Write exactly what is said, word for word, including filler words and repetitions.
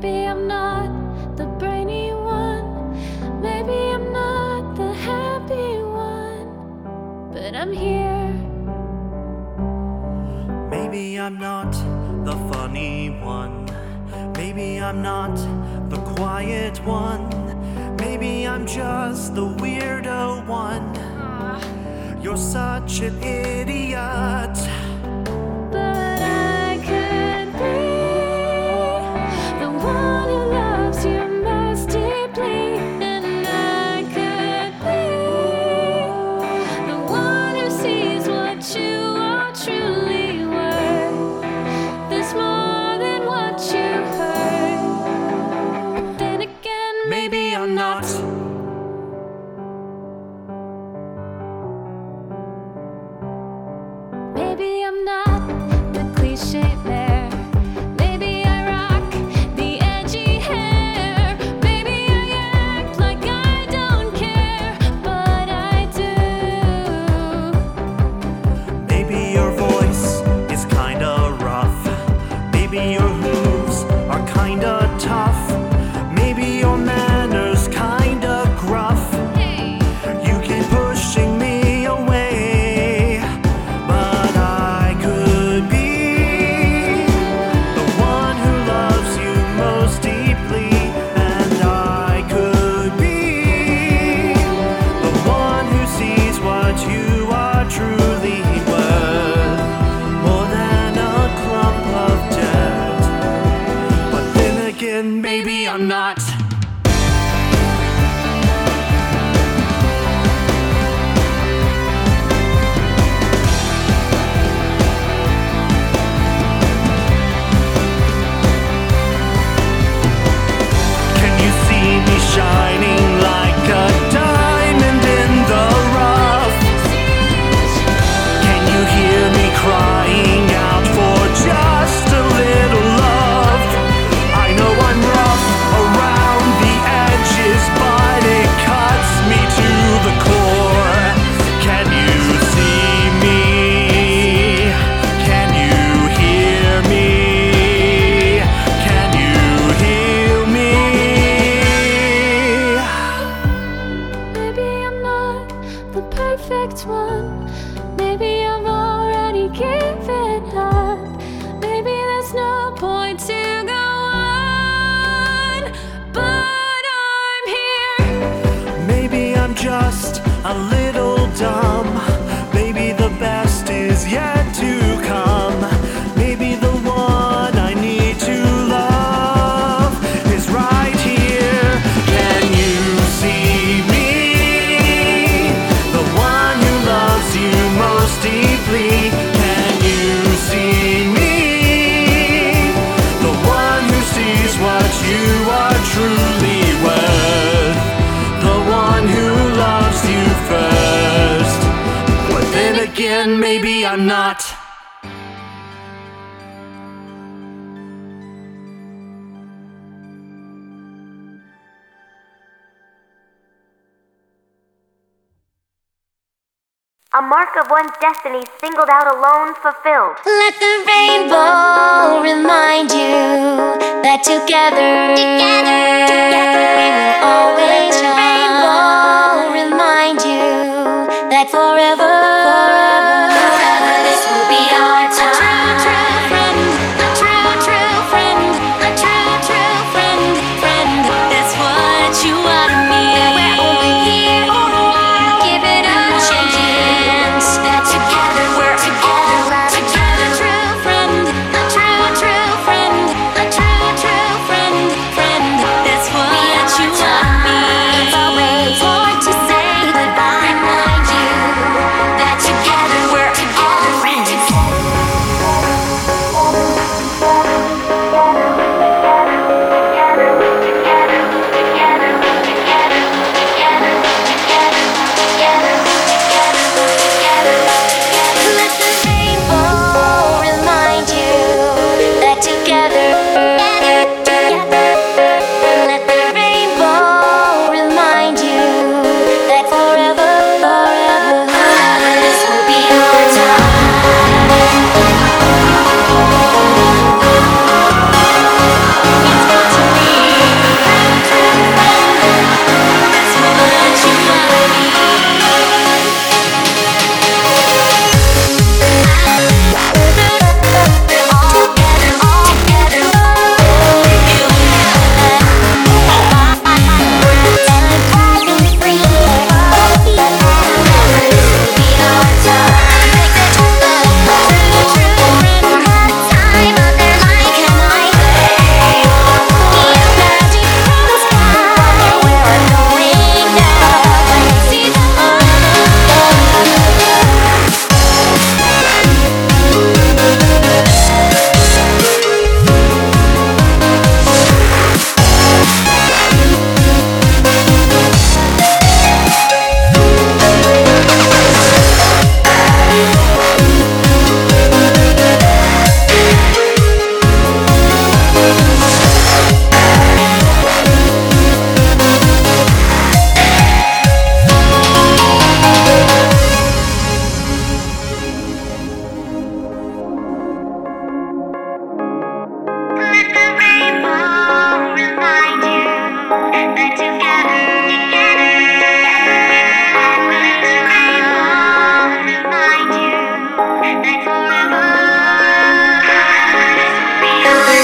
Maybe I'm not the brainy one, maybe I'm not the happy one, but I'm here. Maybe I'm not the funny one, maybe I'm not the quiet one, maybe I'm just the weirdo one. You're such an idiot. But I could be the one who loves you most deeply, and I could be the one who sees what you are truly worth. There's more than what you heard. But then again, Maybe I'm not. Maybe I'm not the cliche bear. Maybe I rock the edgy hair. Maybe I act like I don't care, but I do. Maybe your voice is kinda rough. Maybe your hooves are kinda tough. Maybe your manners kinda gruff. Hey. You keep pushing me away, but I could be the one who loves you most deeply, and I could be the one who sees what you are truly worth, more than a clump of dirt. But then again, maybe I'm not. Can you see me shining like a diamond in the rough? Can you hear me crying out for just a little love? I know I'm rough around the edges, but it cuts me to the core. Can you see me? Can you hear me? Can you heal me? Maybe I'm not the perfect one. Maybe I've already given up. Maybe there's no point to go on, but I'm here. Maybe I'm just a little dumb. Maybe the best is yet to come. Maybe the one I need to love is right here. Can you see me? The one who loves you most deeply. Can you see me? The one who sees what you are truly worth. The one who loves you first. But then again, maybe I'm not. A mark of one's destiny singled out alone, fulfilled. Let the rainbow remind you that together, together, together we will always shine. Rainbow remind you that forever, forever this will be our time. A true, true friend, a true, true friend, a true, true friend, friend. That's what you are to me. We're only here, give it a chance. That together we're together, together. True friend, a true, true friend, a true, true friend, friend. Bye.